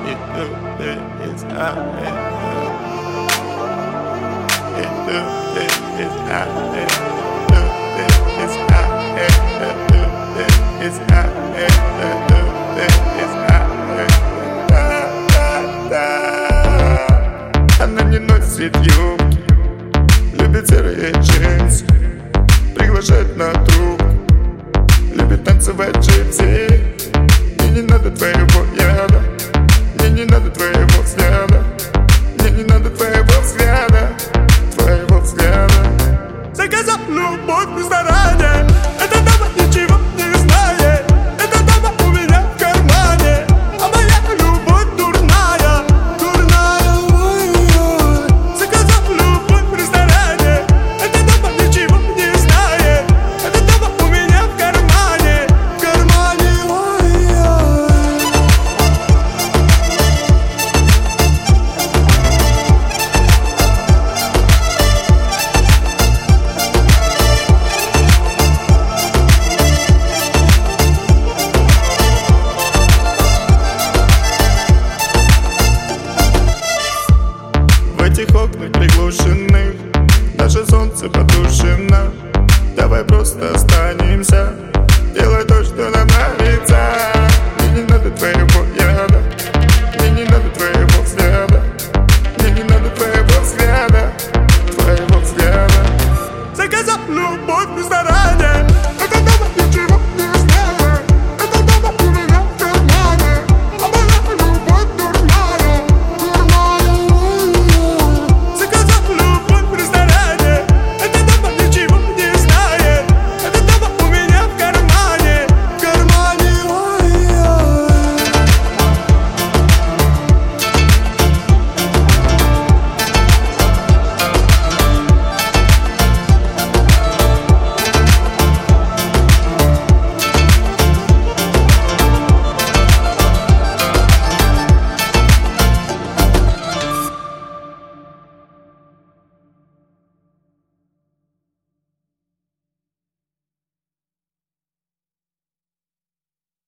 It's out. It's Она не носит юбки, любит серые джинсы, приглашает на трубку, любит танцевать джипси. Мне не надо твоего яда, мне не надо твоего взгляда, мне не надо твоего взгляда, твоего взгляда. Заказал любовь без